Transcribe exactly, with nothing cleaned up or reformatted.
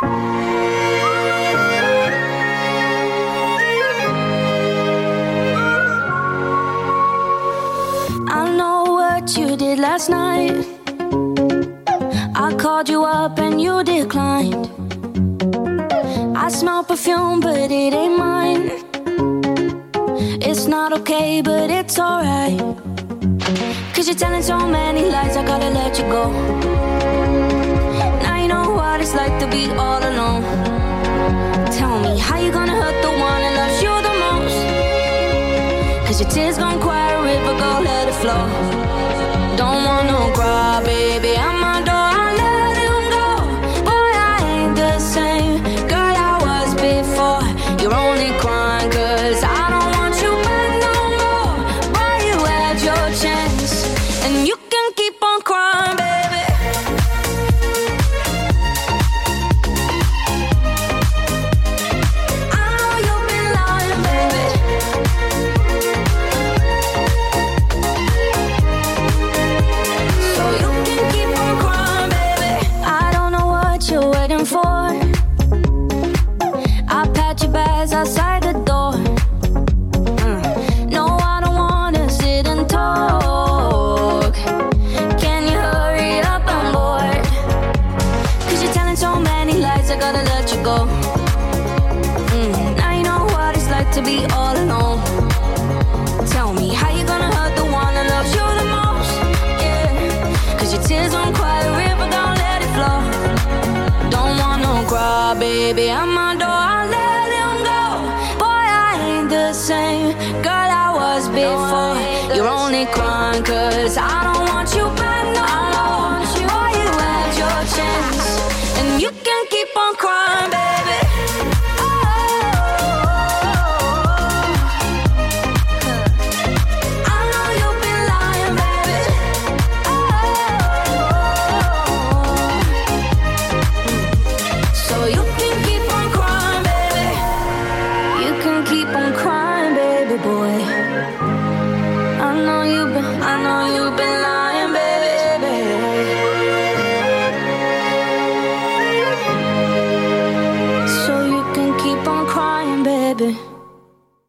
I know what you did last night. I called you up and you declined. I smell perfume but it ain't mine. It's not okay but it's alright. Cause you're telling so many lies, I gotta let you go. Now you know what it's like to be all alone. Tell me, how you gonna hurt the one that loves you the most? Cause your tears gon' quiet a river, go let it flow. Don't wanna cry, baby, I'm my door, I let him go. Boy, I ain't the same girl I was before. You're only crying cause I don't want you back no more. Boy, you had your chance and you can keep on crying, baby. I know you've been lying, baby. So you can keep on crying, baby. I don't know what you're waiting for. I'll pat your bags outside the door. Mm. No, I don't wanna sit and talk. Can you hurry up? I'm bored. Cause you're telling so many lies, I gotta let you go. Mm. Now you know what it's like to be all alone. Tell me, how you gonna hurt the one that loves you the most? Yeah. Cause your tears won't quiet a river, don't let it flow. Don't want no cry, baby, I'm my door, I let him go. Boy, I ain't the same girl I was before. You're only crying cause I don't